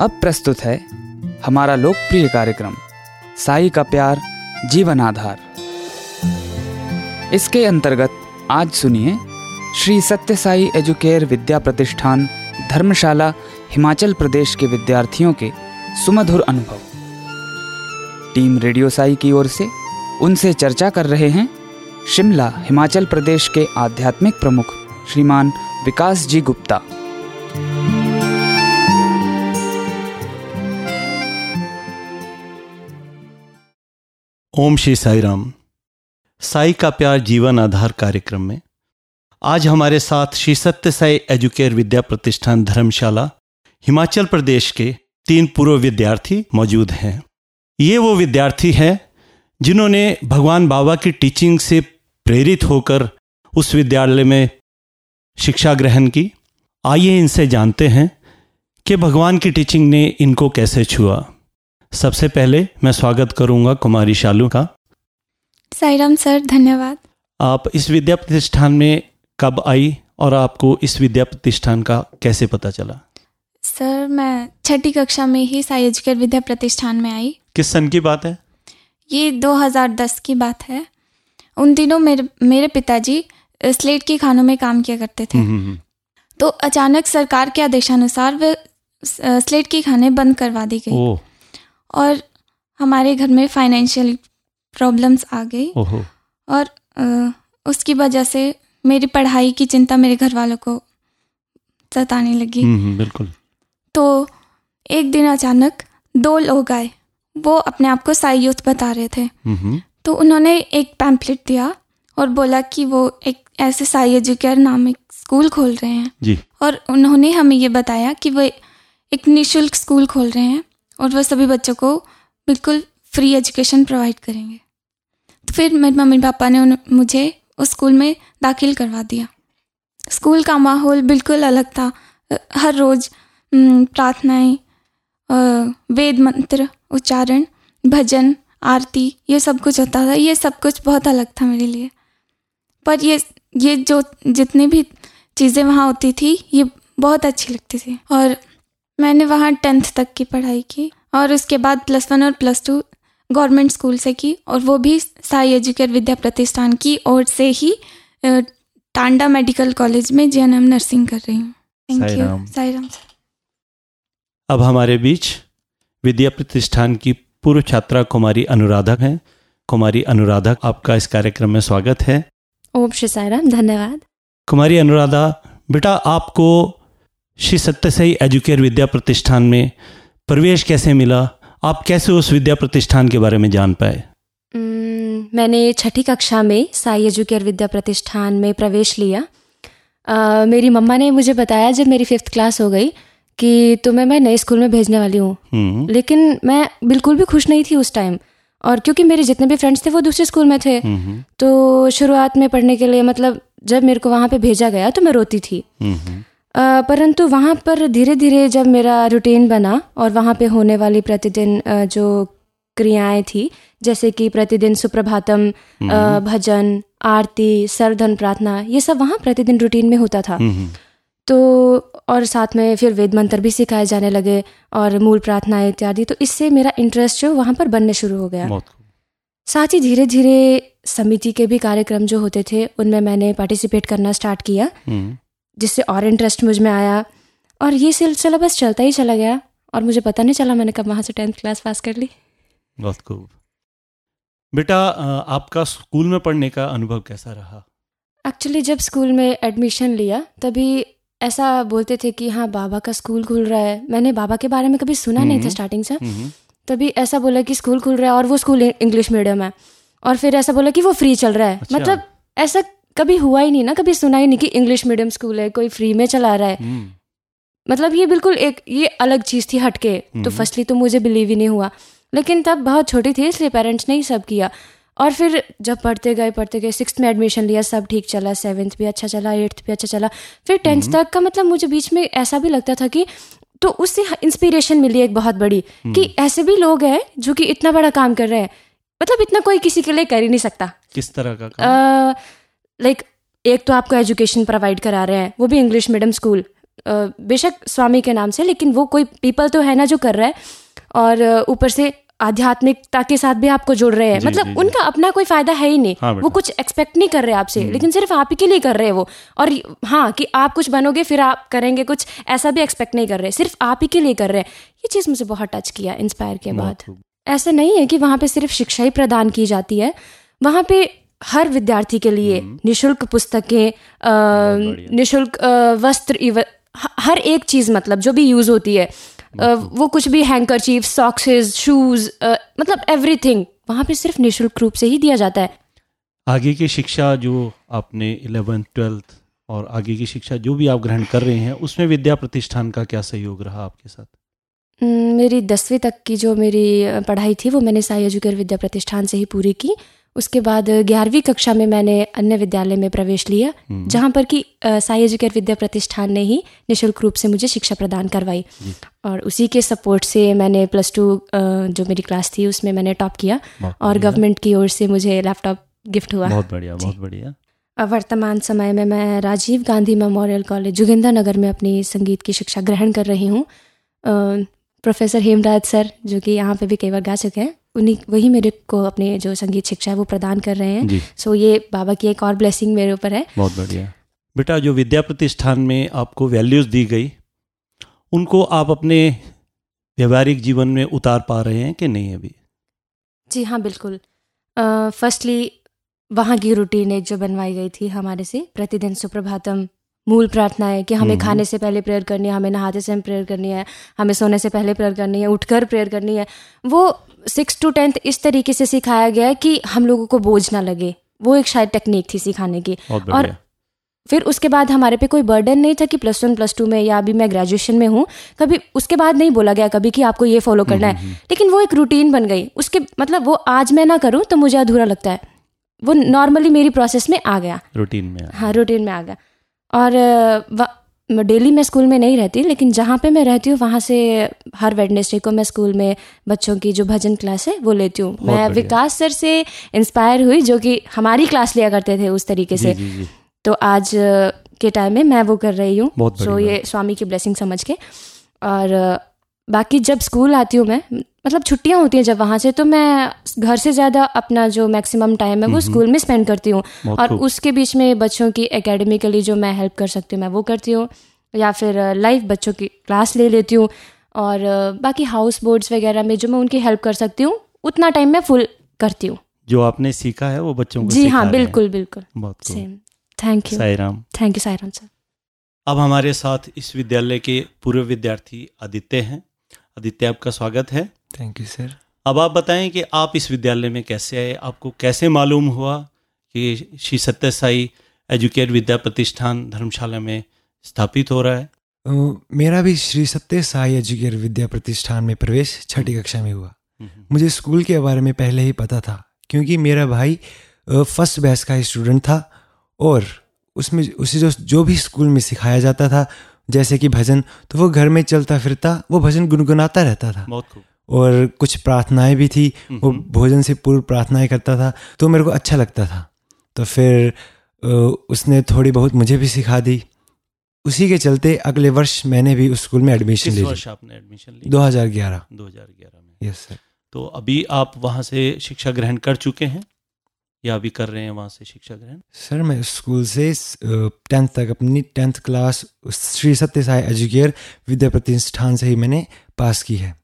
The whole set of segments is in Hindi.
अब प्रस्तुत है हमारा लोकप्रिय कार्यक्रम साई का प्यार जीवन आधार। इसके अंतर्गत आज सुनिए श्री सत्य साई एजुकेयर विद्या प्रतिष्ठान धर्मशाला हिमाचल प्रदेश के विद्यार्थियों के सुमधुर अनुभव। टीम रेडियो साई की ओर से उनसे चर्चा कर रहे हैं शिमला हिमाचल प्रदेश के आध्यात्मिक प्रमुख श्रीमान विकास जी गुप्ता। ओम श्री साई राम। साई का प्यार जीवन आधार कार्यक्रम में आज हमारे साथ श्री सत्य साई एजुकेयर विद्या प्रतिष्ठान धर्मशाला हिमाचल प्रदेश के 3 पूर्व विद्यार्थी मौजूद हैं। ये वो विद्यार्थी हैं जिन्होंने भगवान बाबा की टीचिंग से प्रेरित होकर उस विद्यालय में शिक्षा ग्रहण की। आइए इनसे जानते हैं कि भगवान की टीचिंग ने इनको कैसे छुआ। सबसे पहले मैं स्वागत करूंगा कुमारी शालू का। साई राम सर, धन्यवाद। आप इस विद्या प्रतिष्ठान में कब आई और आपको इस विद्या प्रतिष्ठान का कैसे पता चला? सर, मैं 6ठी कक्षा में ही साई एजुकेयर विद्या प्रतिष्ठान में आई। किस सन की बात है? ये 2010 की बात है। उन दिनों मेरे पिताजी स्लेट की खानों में काम किया करते थे। तो अचानक सरकार के आदेशानुसार वे स्लेट की खाने बंद करवा दी गई और हमारे घर में फाइनेंशियल प्रॉब्लम्स आ गई और उसकी वजह से मेरी पढ़ाई की चिंता मेरे घर वालों को सताने लगी। बिल्कुल। तो एक दिन अचानक 2 लोग आए, वो अपने आप को साई यूथ बता रहे थे। तो उन्होंने एक पैम्पलेट दिया और बोला कि वो एक ऐसे साई एजुकेयर नाम एक स्कूल खोल रहे हैं जी। और उन्होंने हमें ये बताया कि वो एक निःशुल्क स्कूल खोल रहे हैं और वो सभी बच्चों को बिल्कुल फ्री एजुकेशन प्रोवाइड करेंगे। तो फिर मेरे मम्मी पापा ने मुझे उस स्कूल में दाखिल करवा दिया। स्कूल का माहौल बिल्कुल अलग था। हर रोज़ प्रार्थनाएं, वेद मंत्र उच्चारण, भजन, आरती, ये सब कुछ होता था। ये सब कुछ बहुत अलग था मेरे लिए। पर ये जो जितनी भी चीज़ें वहाँ होती थी ये बहुत अच्छी लगती थी। और मैंने वहाँ 10th तक की पढ़ाई की और उसके बाद +1 और +2 गवर्नमेंट स्कूल से की, और वो भी साई एजुकेयर विद्या प्रतिष्ठान की ओर से ही टांडा मेडिकल कॉलेज में JNM नर्सिंग कर रही हूँ। Thank you. Sai Ram sir. अब हमारे बीच विद्या प्रतिष्ठान की पूर्व छात्रा कुमारी अनुराधा हैं। कुमारी अनुराधा, आपका इस कार्यक्रम में स्वागत है। ओम श्री साई राम, धन्यवाद। कुमारी अनुराधा, बेटा आपको श्री सत्य साई एजुकेयर विद्या प्रतिष्ठान में प्रवेश कैसे मिला? आप कैसे उस विद्या प्रतिष्ठान के बारे में जान पाए? मैंने 6ठी कक्षा में साई एजुकेयर विद्या प्रतिष्ठान में प्रवेश लिया। मेरी मम्मा ने मुझे बताया जब मेरी 5th क्लास हो गई कि तुम्हें मैं नए स्कूल में भेजने वाली हूँ। लेकिन मैं बिल्कुल भी खुश नहीं थी उस टाइम, और क्योंकि मेरे जितने भी फ्रेंड्स थे वो दूसरे स्कूल में थे। तो शुरुआत में पढ़ने के लिए, मतलब जब मेरे को वहाँ पे भेजा गया तो मैं रोती थी। परंतु वहाँ पर धीरे धीरे जब मेरा रूटीन बना और वहाँ पे होने वाली प्रतिदिन जो क्रियाएं थी, जैसे कि प्रतिदिन सुप्रभातम, भजन, आरती, सर्वधर्म प्रार्थना, ये सब वहाँ प्रतिदिन रूटीन में होता था। तो और साथ में फिर वेद मंत्र भी सिखाए जाने लगे और मूल प्रार्थनाएं इत्यादि। तो इससे मेरा इंटरेस्ट जो वहाँ पर बनने शुरू हो गया। साथ ही धीरे धीरे समिति के भी कार्यक्रम जो होते थे उनमें मैंने पार्टिसिपेट करना स्टार्ट किया, जिससे और इंटरेस्ट मुझ में आया और ये सिलसिला बस चलता ही चला गया और मुझे पता नहीं चला मैंने कब वहाँ से 10th क्लास पास कर ली। बहुत खूब। बेटा, आपका स्कूल में पढ़ने का अनुभव कैसा रहा? एक्चुअली जब स्कूल में एडमिशन लिया तभी ऐसा बोलते थे कि हाँ बाबा का स्कूल खुल रहा है। मैंने बाबा के बारे में कभी सुना नहीं था स्टार्टिंग से। तभी ऐसा बोला कि स्कूल खुल रहा है और वो स्कूल इंग्लिश मीडियम है, और फिर ऐसा बोला कि वो फ्री चल रहा है। अच्छा। मतलब ऐसा कभी हुआ ही नहीं ना, कभी सुना ही नहीं कि इंग्लिश मीडियम स्कूल है, कोई फ्री में चला रहा है। मतलब ये बिल्कुल एक ये अलग चीज़ थी हटके। तो फर्स्टली तो मुझे बिलीव ही नहीं हुआ, लेकिन तब बहुत छोटी थी इसलिए पेरेंट्स ने ही सब किया। और फिर जब पढ़ते गए 6th में एडमिशन लिया, सब ठीक चला, 7th भी अच्छा चला, 8th भी अच्छा चला, फिर 10th तक का मतलब मुझे बीच में ऐसा भी लगता था कि, तो उससे इंस्पिरेशन मिली एक बहुत बड़ी कि ऐसे भी लोग हैं जो कि इतना बड़ा काम कर रहे हैं। मतलब इतना कोई किसी के लिए कर ही नहीं सकता। किस तरह का काम? लाइक एक तो आपको एजुकेशन प्रोवाइड करा रहे हैं, वो भी इंग्लिश मीडियम स्कूल, बेशक स्वामी के नाम से, लेकिन वो कोई पीपल तो है ना जो कर रहा है, और ऊपर से आध्यात्मिकता के साथ भी आपको जोड़ रहे हैं। मतलब उनका अपना कोई फायदा है ही नहीं। वो कुछ एक्सपेक्ट नहीं कर रहे आपसे, लेकिन सिर्फ आप ही के लिए कर रहे हैं वो। और हाँ, कि आप कुछ बनोगे फिर आप करेंगे कुछ, ऐसा भी एक्सपेक्ट नहीं कर रहे, सिर्फ आप ही के लिए कर रहे हैं। ये चीज़ मुझे बहुत टच किया इंस्पायर के बाद। ऐसा नहीं है कि वहाँ पे सिर्फ शिक्षा ही प्रदान की जाती है, वहाँ पे हर विद्यार्थी के लिए निःशुल्क पुस्तकें, निःशुल्क वस्त्र, हर एक चीज़ मतलब जो भी यूज़ होती है, वो कुछ भी, हैंकरचीफ, सॉक्सेस, शूज़, मतलब एवरीथिंग वहाँ पे सिर्फ निःशुल्क रूप से ही दिया जाता है। आगे की शिक्षा जो आपने 11th 12th और आगे की शिक्षा जो भी आप ग्रहण कर रहे हैं, उसमें विद्या प्रतिष्ठान का क्या सहयोग रहा आपके साथ? मेरी 10वीं तक की जो मेरी पढ़ाई थी वो मैंने साई एजुकेयर विद्या प्रतिष्ठान से ही पूरी की। उसके बाद 11वीं कक्षा में मैंने अन्य विद्यालय में प्रवेश लिया, जहाँ पर कि साई एजुकेयर विद्या प्रतिष्ठान ने ही निःशुल्क रूप से मुझे शिक्षा प्रदान करवाई। और उसी के सपोर्ट से मैंने +2 जो मेरी क्लास थी उसमें मैंने टॉप किया, और गवर्नमेंट की ओर से मुझे लैपटॉप गिफ्ट हुआ। बहुत बढ़िया, बहुत बढ़िया। अब वर्तमान समय में मैं राजीव गांधी मेमोरियल कॉलेज जोगिंद्रनगर में अपनी संगीत की शिक्षा ग्रहण कर रही हूँ। प्रोफेसर हेमराज सर, जो कि यहाँ पे भी कई बार गा चुके हैं, वही मेरे को अपने जो संगीत शिक्षा है वो प्रदान कर रहे हैं। सो ये बाबा की एक और ब्लेसिंग मेरे ऊपर है। बहुत बढ़िया। बेटा, जो विद्या प्रतिष्ठान में आपको वैल्यूज़ दी गई, उनको आप अपने व्यवहारिक जीवन में उतार पा रहे हैं कि नहीं अभी? जी हाँ, बिल्कुल। फर्स्टली वहाँ की रूटीन एक जो बनवाई गई थी हमारे से, प्रतिदिन सुप्रभातम, मूल प्रार्थना है कि हमें खाने से पहले प्रेयर करनी है, हमें नहाते समय प्रेयर करनी है, हमें सोने से पहले प्रेयर करनी है, उठकर प्रेयर करनी है। वो 6th to 10th इस तरीके से सिखाया गया है कि हम लोगों को बोझ ना लगे। वो एक शायद टेक्निक थी सिखाने की। और फिर उसके बाद हमारे पे कोई बर्डन नहीं था कि +1 +2 में या अभी मैं ग्रेजुएशन में हूँ, कभी उसके बाद नहीं बोला गया कभी कि आपको ये फॉलो करना है। लेकिन वो एक रूटीन बन गई। उसके मतलब वो आज मैं ना करूँ तो मुझे अधूरा लगता है, वो नॉर्मली मेरी प्रोसेस में आ गया, रूटीन में आ गया। और डेली मैं स्कूल में नहीं रहती, लेकिन जहाँ पे मैं रहती हूँ वहाँ से हर वेडनेसडे को मैं स्कूल में बच्चों की जो भजन क्लास है वो लेती हूँ। मैं विकास सर से इंस्पायर हुई, जो कि हमारी क्लास लिया करते थे उस तरीके से। तो आज के टाइम में मैं वो कर रही हूँ। सो ये स्वामी की ब्लेसिंग समझ के। और बाकी जब स्कूल आती हूँ मैं, मतलब छुट्टियाँ होती हैं जब वहाँ से, तो मैं घर से ज़्यादा अपना जो मैक्सिमम टाइम है वो स्कूल में स्पेंड करती हूँ। और उसके बीच में बच्चों की एकेडमिकली जो मैं हेल्प कर सकती हूँ मैं वो करती हूँ, या फिर लाइव बच्चों की क्लास ले लेती हूँ। और बाकी हाउस बोर्ड्स वगैरह में जो मैं उनकी हेल्प कर सकती हूँ उतना टाइम मैं फुल करती हूँ। जो आपने सीखा है वो बच्चों को जी हाँ, बिल्कुल बिल्कुल। Same. Thank you Sairam. Thank you Sairam sir. अब हमारे साथ इस विद्यालय के पूर्व विद्यार्थी आदित्य हैं। आदित्य, आपका स्वागत है। Thank you sir. अब आप बताएं कि आप इस विद्यालय में कैसे आए, आपको कैसे मालूम हुआ कि श्री सत्य साई एजुकेयर विद्या प्रतिष्ठान धर्मशाला में स्थापित हो रहा है? मेरा भी श्री सत्य साई एजुकेयर विद्या प्रतिष्ठान में प्रवेश 6ठी कक्षा में हुआ। मुझे स्कूल के बारे में पहले ही पता था, क्योंकि मेरा भाई फर्स्ट बैच का स्टूडेंट था, और उसमें उसे जो भी स्कूल में सिखाया जाता था, जैसे कि भजन, तो वो घर में चलता फिरता वो भजन गुनगुनाता रहता था। बहुत खूब। और कुछ प्रार्थनाएं भी थी, वो भोजन से पूर्व प्रार्थनाएं करता था, तो मेरे को अच्छा लगता था। तो फिर उसने थोड़ी बहुत मुझे भी सिखा दी। उसी के चलते अगले वर्ष मैंने भी उस स्कूल में एडमिशन ले ली। किस वर्ष आपने एडमिशन ली? 2011 में। Yes sir. तो अभी आप वहाँ से शिक्षा ग्रहण कर चुके हैं या अभी कर रहे हैं वहाँ से शिक्षा ग्रहण? सर, मैं स्कूल से 10th तक अपनी 10th क्लास श्री सत्य साई एजुकेयर विद्या प्रतिष्ठान से ही मैंने पास की है।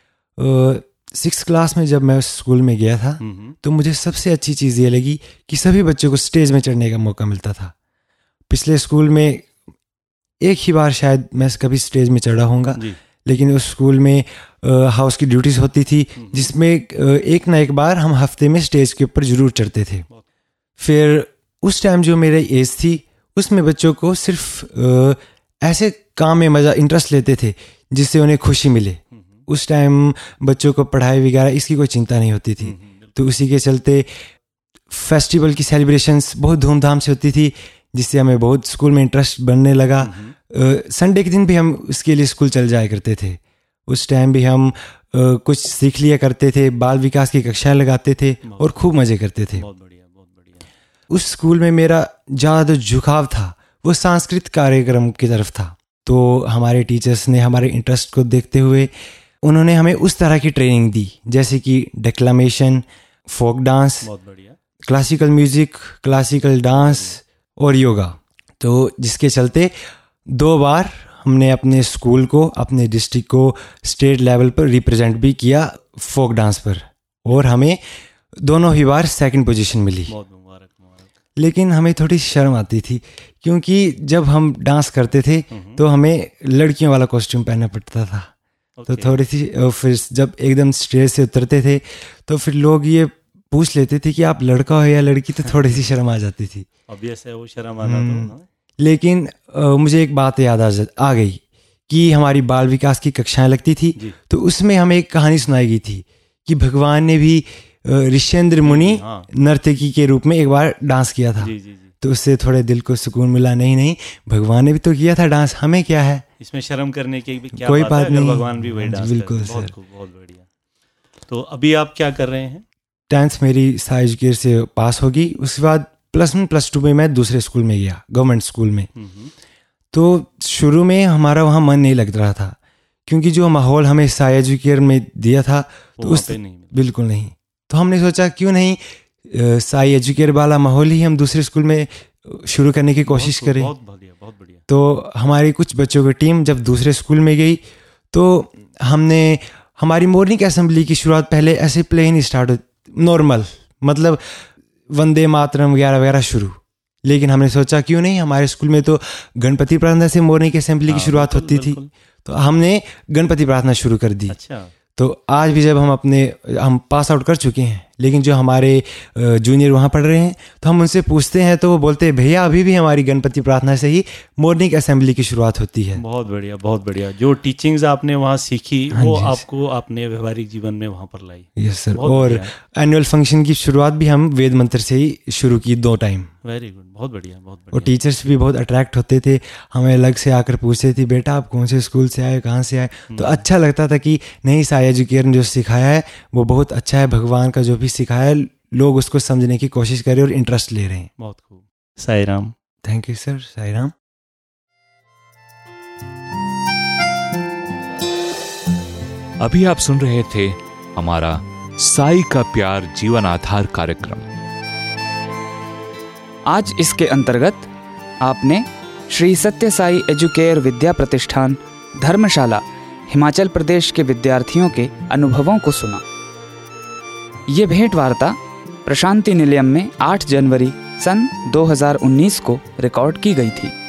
6th क्लास में जब मैं स्कूल में गया था तो मुझे सबसे अच्छी चीज़ ये लगी कि सभी बच्चों को स्टेज में चढ़ने का मौका मिलता था। पिछले स्कूल में एक ही बार शायद मैं कभी स्टेज में चढ़ा होऊंगा, लेकिन उस स्कूल में हाउस की ड्यूटीज होती थी, जिसमें एक ना एक बार हम हफ्ते में स्टेज के ऊपर जरूर चढ़ते थे। फिर उस टाइम जो मेरी एज थी उसमें बच्चों को सिर्फ ऐसे काम में मज़ा इंटरेस्ट लेते थे जिससे उन्हें खुशी मिले। उस टाइम बच्चों को पढ़ाई वगैरह इसकी कोई चिंता नहीं होती थी। तो उसी के चलते फेस्टिवल की सेलिब्रेशंस बहुत धूमधाम से होती थी, जिससे हमें बहुत स्कूल में इंटरेस्ट बनने लगा। संडे के दिन भी हम उसके लिए स्कूल चल जाया करते थे। उस टाइम भी हम कुछ सीख लिया करते थे, बाल विकास की कक्षाएं लगाते थे और खूब मज़े करते थे। बहुत बढ़िया, बहुत बढ़िया। उस स्कूल में मेरा ज़्यादा झुकाव था वो सांस्कृतिक कार्यक्रम की तरफ था। तो हमारे टीचर्स ने हमारे इंटरेस्ट को देखते हुए उन्होंने हमें उस तरह की ट्रेनिंग दी, जैसे कि डेक्लामेशन, फोक डांस, बहुत बढ़िया, क्लासिकल म्यूजिक, क्लासिकल डांस और योगा। तो जिसके चलते 2 बार हमने अपने स्कूल को, अपने डिस्ट्रिक्ट को स्टेट लेवल पर रिप्रेजेंट भी किया फोक डांस पर, और हमें दोनों ही बार 2nd पोजीशन मिली। बहुत मुबारक, मुबारक। लेकिन हमें थोड़ी शर्म आती थी, क्योंकि जब हम डांस करते थे तो हमें लड़कियों वाला कॉस्ट्यूम पहनना पड़ता था। तो थोड़ी सी फिर जब एकदम स्टेज से उतरते थे तो फिर लोग ये पूछ लेते थे कि आप लड़का हो या लड़की, तो थोड़ी सी शर्म आ जाती थी। ऑब्वियस है वो शर्म आना तो। लेकिन मुझे एक बात याद आ गई कि हमारी बाल विकास की कक्षाएं लगती थी, तो उसमें हमें एक कहानी सुनाई गई थी कि भगवान ने भी ऋष्येंद्र मुनि नर्तकी के रूप में एक बार डांस किया था। तो उससे थोड़े दिल को सुकून मिला। नहीं, भगवान ने भी तो किया था डांस, हमें क्या है, इसमें शर्म करने की क्या कोई बात नहीं, भगवान भी वही डांस बिल्कुल सर। बहुत बढ़िया। तो अभी आप क्या कर रहे हैं? 10th मेरी साई एजुकेयर से पास होगी, उसके बाद +1 +2 में मैं दूसरे स्कूल में गया, गवर्नमेंट स्कूल में। तो शुरू में हमारा वहाँ मन नहीं लग रहा था, क्योंकि जो माहौल हमें साई एजुकेयर में दिया था तो उस बिल्कुल नहीं। तो हमने सोचा क्यों नहीं साई एजुकेयर वाला माहौल ही हम दूसरे स्कूल में शुरू करने की कोशिश करें। बहुत बढ़िया। तो हमारी कुछ बच्चों की टीम जब दूसरे स्कूल में गई तो हमने हमारी मॉर्निंग असेंबली की शुरुआत पहले ऐसे प्लेन ही स्टार्ट, नॉर्मल, मतलब वंदे मातरम वगैरह वगैरह शुरू। लेकिन हमने सोचा क्यों नहीं, हमारे स्कूल में तो गणपति प्रार्थना से मॉर्निंग असेंबली की शुरुआत होती थी, तो हमने गणपति प्रार्थना शुरू कर दी। अच्छा। तो आज भी जब हम पास आउट कर चुके हैं, लेकिन जो हमारे जूनियर वहाँ पढ़ रहे हैं तो हम उनसे पूछते हैं तो वो बोलते हैं भैया अभी भी हमारी गणपति प्रार्थना से ही मॉर्निंग असेंबली की शुरुआत होती है। बहुत बढ़िया, बहुत बढ़िया। जो टीचिंग्स आपने वहाँ सीखी वो आपको आपने व्यवहारिक जीवन में वहाँ पर लाई। Yes sir. और एनुअल फंक्शन की शुरुआत भी हम वेद मंत्र से ही शुरू की 2 टाइम। वेरी गुड, बहुत बढ़िया, बहुत बढ़िया। और टीचर्स भी बहुत अट्रैक्ट होते थे, हमें अलग से आकर पूछते थे बेटा आप कौन से स्कूल से आए, कहाँ से आए। तो अच्छा लगता था कि नहीं, साई एजुकेयर ने जो सिखाया है वो बहुत अच्छा है, भगवान का जो भी सिखाया है लोग उसको समझने की कोशिश कर रहे हैं और इंटरेस्ट ले रहे हैं। बहुत खूब। Sai Ram. Thank you sir. Sai Ram. अभी आप सुन रहे थे हमारा साई का प्यार जीवन आधार कार्यक्रम। आज इसके अंतर्गत आपने श्री सत्य साई एजुकेयर विद्या प्रतिष्ठान धर्मशाला हिमाचल प्रदेश के विद्यार्थियों के अनुभवों को सुना। ये भेंट वार्ता प्रशांति निलयम में 8 जनवरी सन 2019 को रिकॉर्ड की गई थी।